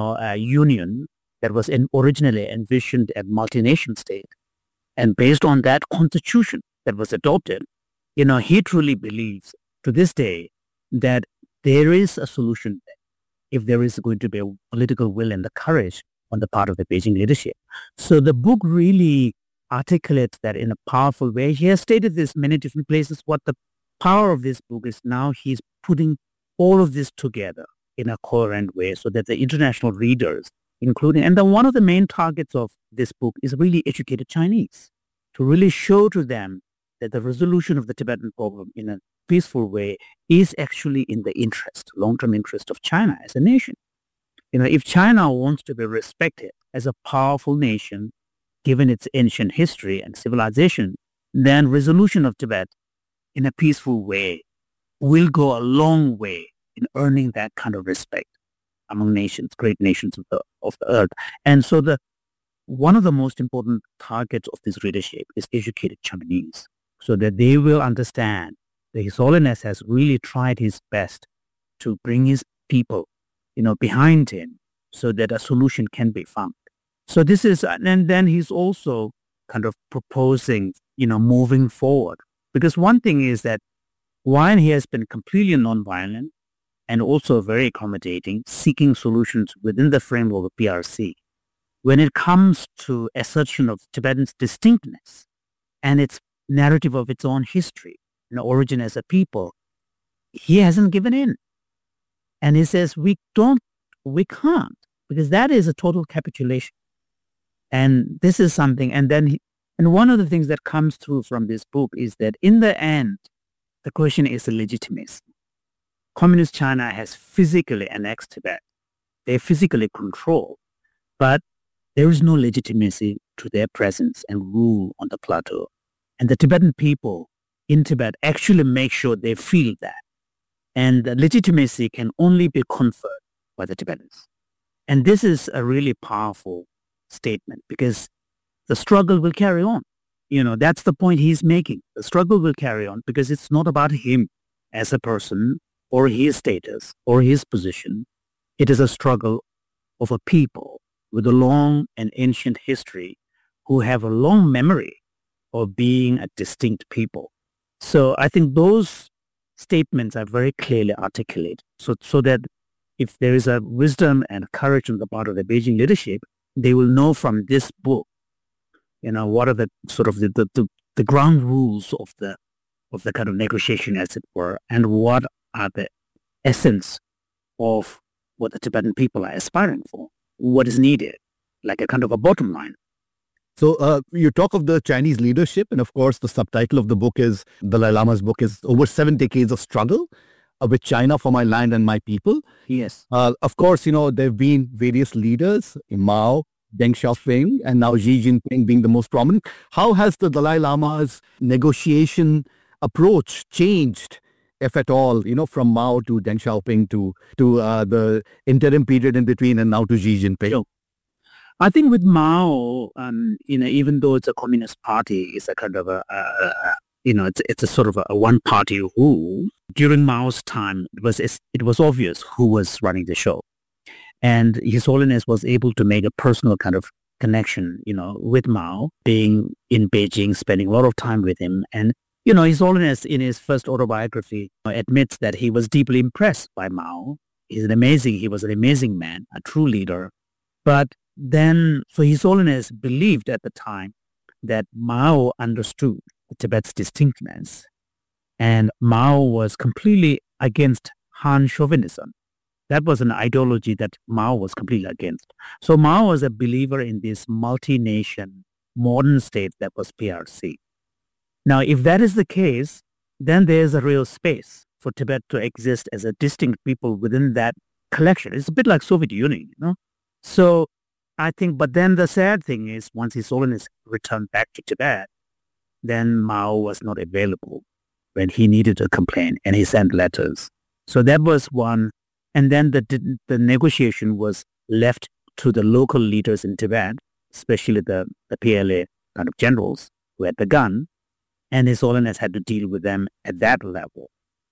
union that was originally envisioned as multi-nation state, and based on that constitution that was adopted, he truly believes to this day that there is a solution there if there is going to be a political will and the courage on the part of the Beijing leadership. So the book really articulates that in a powerful way. He has stated this many different places. What the power of this book is now, he's putting all of this together in a coherent way so that the international readers, including, and one of the main targets of this book is really educated Chinese, to really show to them that the resolution of the Tibetan problem in a peaceful way is actually in the long-term interest of China as a nation. If China wants to be respected as a powerful nation, given its ancient history and civilization, then resolution of Tibet in a peaceful way will go a long way in earning that kind of respect among nations, great nations of the earth. And so one of the most important targets of this readership is educated Chinese, so that they will understand that His Holiness has really tried his best to bring his people, behind him, so that a solution can be found. So this is, and then he's also kind of proposing, moving forward. Because one thing is that while he has been completely nonviolent, and also very accommodating, seeking solutions within the framework of PRC. When it comes to assertion of Tibetan's distinctness and its narrative of its own history and origin as a people, he hasn't given in. And he says, we can't, because that is a total capitulation. And this is something, and one of the things that comes through from this book is that in the end, the question is legitimacy. Communist China has physically annexed Tibet. They physically control, but there is no legitimacy to their presence and rule on the plateau. And the Tibetan people in Tibet actually make sure they feel that. And the legitimacy can only be conferred by the Tibetans. And this is a really powerful statement because the struggle will carry on. That's the point he's making. The struggle will carry on because it's not about him as a person or his status or his position. It is a struggle of a people with a long and ancient history who have a long memory of being a distinct people. So I think those statements are very clearly articulated so that if there is a wisdom and courage on the part of the Beijing leadership, they will know from this book, what are the sort of the ground rules of the kind of negotiation, as it were, and what are the essence of what the Tibetan people are aspiring for, what is needed, like a kind of a bottom line. So you talk of the Chinese leadership, and of course the subtitle of the book is, Dalai Lama's book is Over 7 Decades of Struggle with China for My Land and My People. Yes. Of course, there have been various leaders, Mao, Deng Xiaoping, and now Xi Jinping being the most prominent. How has the Dalai Lama's negotiation approach changed, if at all, from Mao to Deng Xiaoping to the interim period in between and now to Xi Jinping? Sure. I think with Mao, even though it's a communist party, it's a kind of it's a sort of a one-party rule. During Mao's time, it was obvious who was running the show. And His Holiness was able to make a personal kind of connection, with Mao, being in Beijing, spending a lot of time with him. And, His Holiness in his first autobiography admits that he was deeply impressed by Mao. He was an amazing man, a true leader. But then, so His Holiness believed at the time that Mao understood Tibet's distinctness. And Mao was completely against Han chauvinism. That was an ideology that Mao was completely against. So Mao was a believer in this multi-nation modern state that was PRC. Now, if that is the case, then there's a real space for Tibet to exist as a distinct people within that collection. It's a bit like Soviet Union, So I think, but then the sad thing is, once His Holiness returned back to Tibet, then Mao was not available when he needed to complain, and he sent letters. So that was one. And then the negotiation was left to the local leaders in Tibet, especially the PLA kind of generals who had the gun, and His Holiness had to deal with them at that level.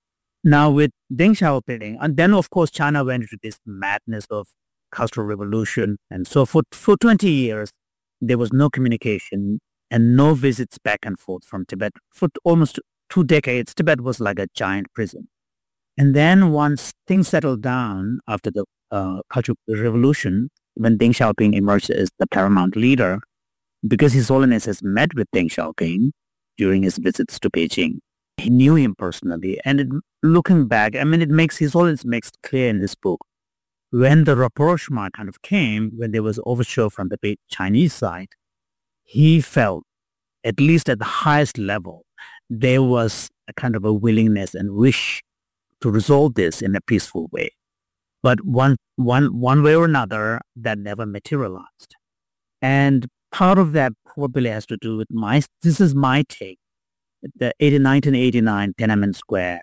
Now with Deng Xiaoping, and then of course China went into this madness of Cultural Revolution, and so for 20 years there was no communication and no visits back and forth from Tibet. For almost 2 decades, Tibet was like a giant prison. And then once things settled down after the Cultural Revolution, when Deng Xiaoping emerged as the paramount leader, because His Holiness has met with Deng Xiaoping during his visits to Beijing, he knew him personally. And looking back, His Holiness makes clear in this book, when the rapprochement kind of came, when there was overture from the Chinese side, he felt, at least at the highest level, there was a kind of a willingness and wish to resolve this in a peaceful way. But one way or another, that never materialized. And part of that probably has to do with this is my take, the 1989 Tiananmen Square,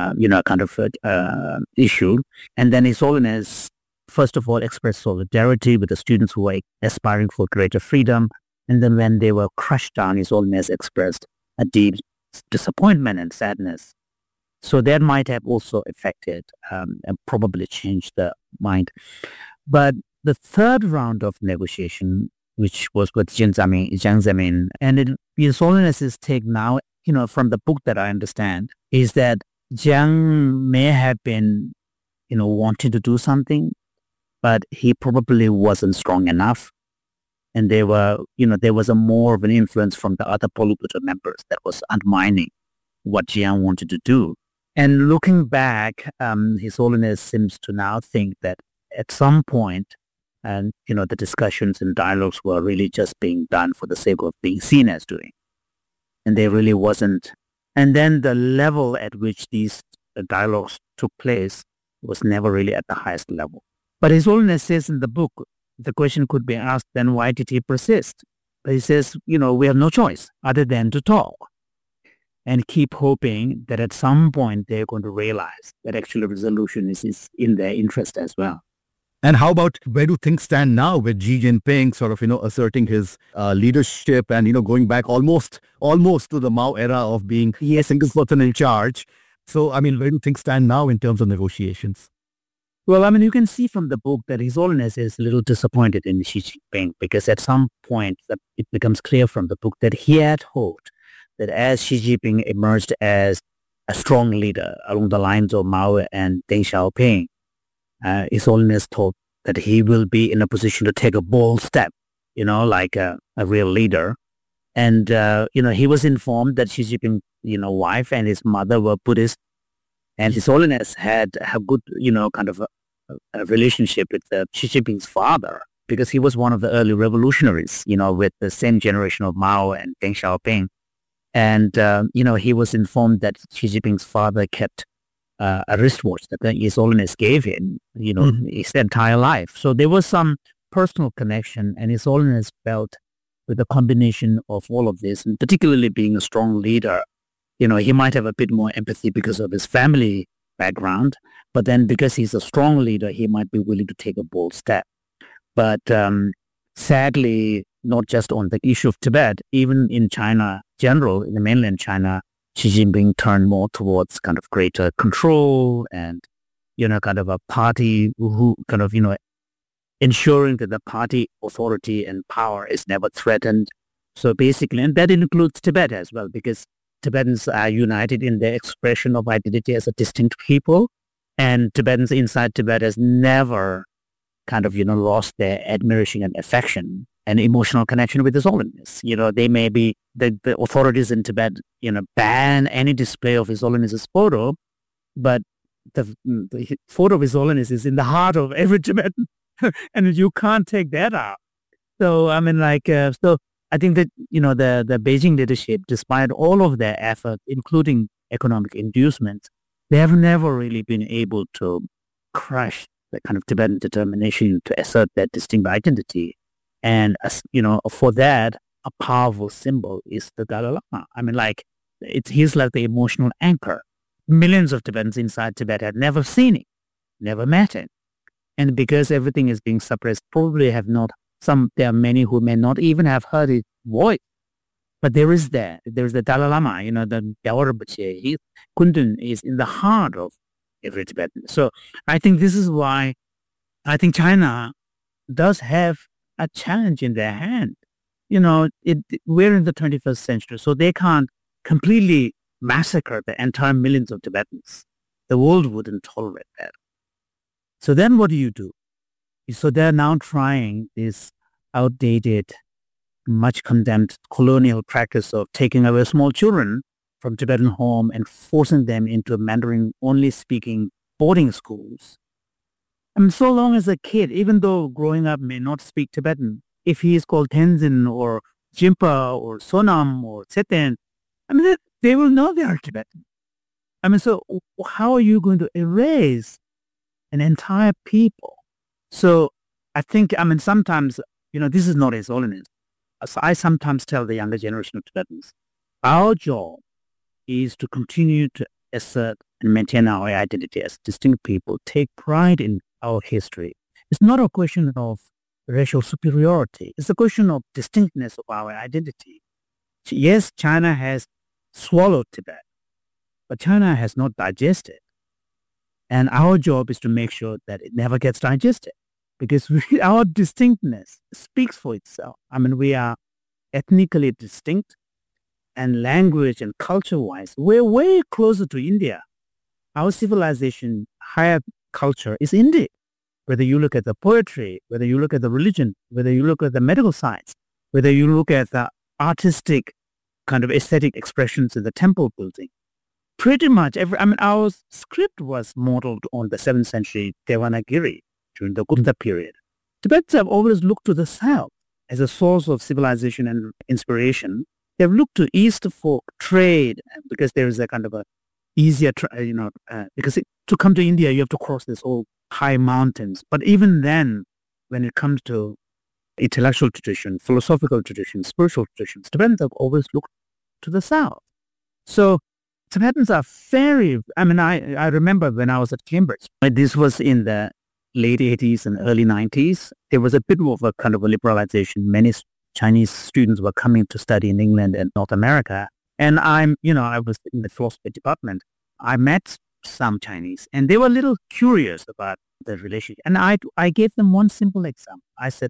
issue. And then His Holiness, first of all, expressed solidarity with the students who were aspiring for greater freedom. And then when they were crushed down, His Holiness expressed a deep disappointment and sadness. So that might have also affected and probably changed the mind. But the third round of negotiation, which was with Jiang Zemin, and His Holiness's take now, from the book that I understand, is that Jiang may have been, wanting to do something, but he probably wasn't strong enough. And there was a more of an influence from the other pollibutor members that was undermining what Jiang wanted to do. And looking back, His Holiness seems to now think that at some point, and the discussions and dialogues were really just being done for the sake of being seen as doing, and they really wasn't. And then the level at which these dialogues took place was never really at the highest level. But His Holiness says in the book, the question could be asked, then why did he persist? But he says, we have no choice other than to talk and keep hoping that at some point they're going to realize that actually resolution is in their interest as well. And how about where do things stand now with Xi Jinping sort of, asserting his leadership and, going back almost to the Mao era of being a single person in charge? So, where do things stand now in terms of negotiations? Well, you can see from the book that His Holiness is a little disappointed in Xi Jinping, because at some point it becomes clear from the book that he had hoped that as Xi Jinping emerged as a strong leader along the lines of Mao and Deng Xiaoping, His Holiness thought that he will be in a position to take a bold step, like a real leader. And, he was informed that Xi Jinping's, wife and his mother were Buddhist. And His Holiness had a good, kind of a relationship with Xi Jinping's father, because he was one of the early revolutionaries, with the same generation of Mao and Deng Xiaoping. And, he was informed that Xi Jinping's father kept a wristwatch that His Holiness gave him, his entire life. So there was some personal connection, and His Holiness felt with the combination of all of this, and particularly being a strong leader, he might have a bit more empathy because of his family background, but then because he's a strong leader, he might be willing to take a bold step. But sadly, not just on the issue of Tibet, even in China general, in the mainland China, Xi Jinping turned more towards kind of greater control and, kind of a party who kind of, ensuring that the party authority and power is never threatened. So basically, and that includes Tibet as well, because Tibetans are united in their expression of identity as a distinct people, and Tibetans inside Tibet has never kind of, lost their admiration and affection and emotional connection with His Holiness. They may be, the authorities in Tibet, ban any display of His Holiness's photo, but the photo of His Holiness is in the heart of every Tibetan, and you can't take that out. So, so I think that, the Beijing leadership, despite all of their effort, including economic inducements, they have never really been able to crush the kind of Tibetan determination to assert that distinct identity. And, for that, a powerful symbol is the Dalai Lama. He's like the emotional anchor. Millions of Tibetans inside Tibet had never seen him, never met him. And because everything is being suppressed, probably there are many who may not even have heard his voice. But there's the Dalai Lama, the Gyalwar Rinpoche. Kundun is in the heart of every Tibetan. So I think this is why I think China does have a challenge in their hand. We're in the 21st century, so they can't completely massacre the entire millions of Tibetans. The world wouldn't tolerate that. So then what do you do? So they're now trying this outdated, much condemned colonial practice of taking away small children from Tibetan home and forcing them into Mandarin-only speaking boarding schools. So long as a kid, even though growing up may not speak Tibetan, if he is called Tenzin or Jimpa or Sonam or Tseten, they will know they are Tibetan. So how are you going to erase an entire people? So I think, sometimes, this is not His Holiness. So I sometimes tell the younger generation of Tibetans, our job is to continue to assert and maintain our identity as distinct people, take pride in our history. It's not a question of racial superiority. It's a question of distinctness of our identity. Yes, China has swallowed Tibet, but China has not digested. And our job is to make sure that it never gets digested, because our distinctness speaks for itself. We are ethnically distinct, and language and culture-wise, we're way closer to India. Our civilization, higher culture is India. Whether you look at the poetry, whether you look at the religion, whether you look at the medical science, whether you look at the artistic kind of aesthetic expressions in the temple building, pretty much our script was modeled on the 7th century Devanagari during the Gupta period. Tibetans have always looked to the south as a source of civilization and inspiration. They've looked to east for trade because there is a kind of a easier, because to come to India, you have to cross this whole high mountains. But even then, when it comes to intellectual tradition, philosophical tradition, spiritual traditions, Tibetans have always looked to the south. So Tibetans are very, I remember when I was at Cambridge, this was in the late 80s and early 90s, there was a bit of a kind of a liberalization. Many Chinese students were coming to study in England and North America. And I was in the philosophy department. I met some Chinese and they were a little curious about the relationship. And I gave them one simple example. I said,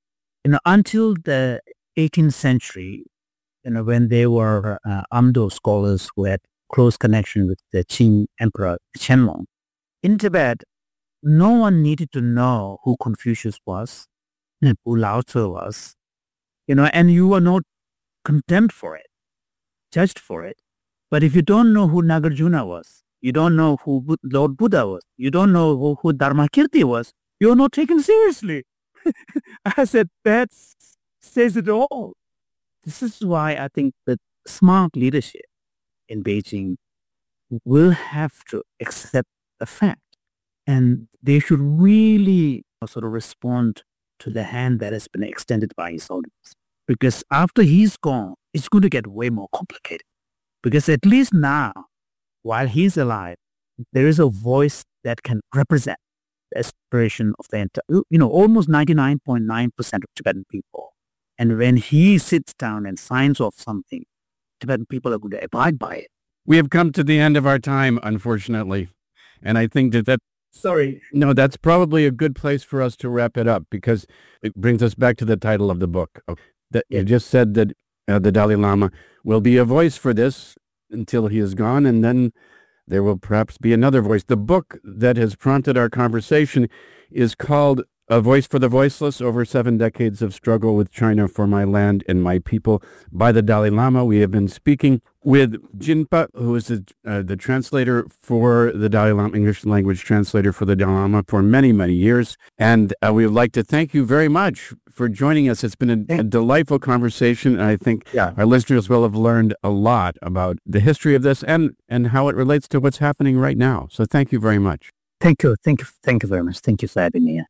until the 18th century, when they were Amdo scholars who had close connection with the Qing Emperor Qianlong, in Tibet, no one needed to know who Confucius was, who Lao Tzu was, and you were not condemned for it, judged for it. But if you don't know who Nagarjuna was, you don't know who Lord Buddha was, you don't know who Dharmakirti was, you're not taken seriously. I said, that says it all. This is why I think that smart leadership in Beijing will have to accept the fact. And they should really sort of respond to the hand that has been extended by His Holiness. Because after he's gone, it's going to get way more complicated. Because at least now, while he's alive, there is a voice that can represent the aspiration of the entire, almost 99.9% of Tibetan people. And when he sits down and signs off something, Tibetan people are going to abide by it. We have come to the end of our time, unfortunately. And I think that Sorry. No, that's probably a good place for us to wrap it up because it brings us back to the title of the book. You just said that the Dalai Lama will be a voice for this until he is gone, and then there will perhaps be another voice. The book that has prompted our conversation is called A Voice for the Voiceless, Over 7 Decades of Struggle with China for My Land and My People by the Dalai Lama. We have been speaking with Jinpa, who is the translator for the Dalai Lama, English language translator for the Dalai Lama for many, many years. And we would like to thank you very much for joining us. It's been a delightful conversation. And I think our listeners will have learned a lot about the history of this and how it relates to what's happening right now. So thank you very much. Thank you. Thank you very much. Thank you for having me here.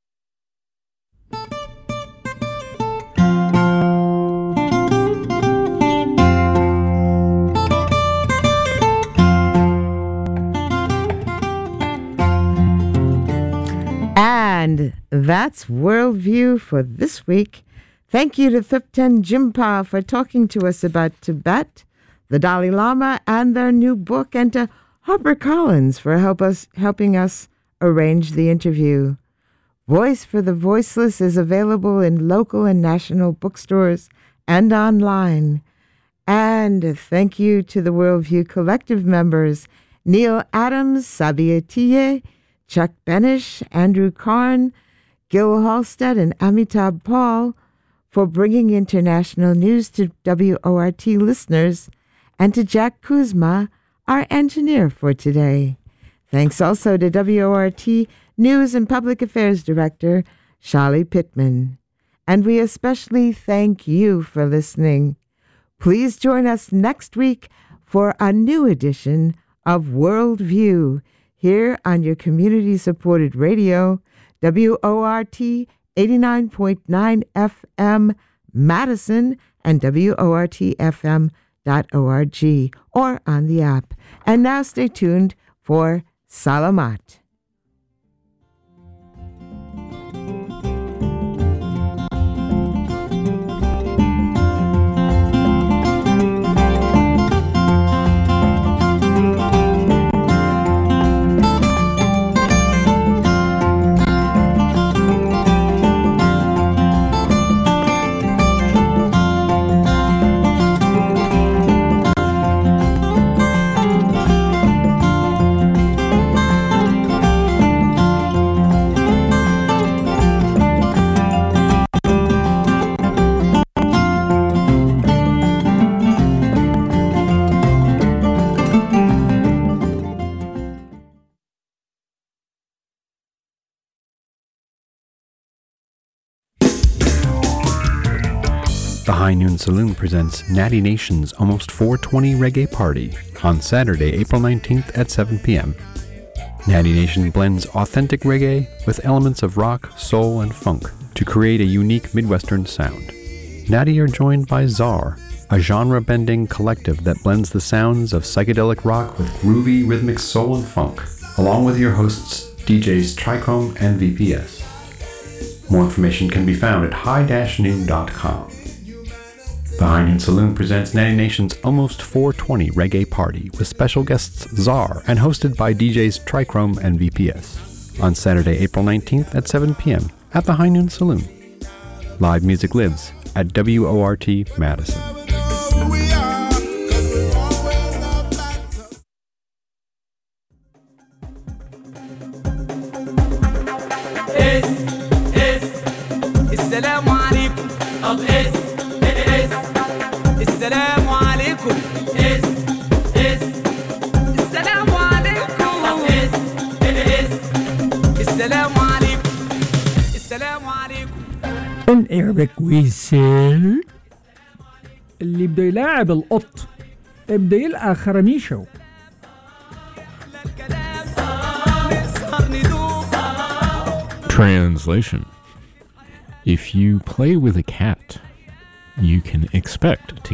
And that's Worldview for this week. Thank you to Thupten Jinpa for talking to us about Tibet, the Dalai Lama, and their new book, and to HarperCollins for helping us arrange the interview. Voice for the Voiceless is available in local and national bookstores and online. And thank you to the Worldview Collective members, Neil Adams, Sabia Tiye, Chuck Benish, Andrew Karn, Gil Halstead, and Amitabh Paul for bringing international news to WORT listeners, and to Jack Kuzma, our engineer for today. Thanks also to WORT News and Public Affairs Director, Shali Pittman. And we especially thank you for listening. Please join us next week for a new edition of Worldview here on your community-supported radio, WORT 89.9 FM Madison and WORTFM.org or on the app. And now stay tuned for Salamat. High Noon Saloon presents Natty Nation's Almost 420 Reggae Party on Saturday, April 19th at 7 p.m. Natty Nation blends authentic reggae with elements of rock, soul, and funk to create a unique Midwestern sound. Natty are joined by Czar, a genre-bending collective that blends the sounds of psychedelic rock with groovy rhythmic soul and funk, along with your hosts, DJs Trichome and VPS. More information can be found at high-noon.com. The High Noon Saloon presents Natty Nation's Almost 420 Reggae Party with special guests Czar and hosted by DJs Trichome and VPS on Saturday, April 19th at 7 p.m. at the High Noon Saloon. Live music lives at WORT Madison. السلام عليكم طب السلام عليكم السلام عليكم السلام عليكم السلام عليكم. In Arabic we say اللي بده يلاعب القط بده يلقى خرميشه. Translation: if you play with a cat, you can expect to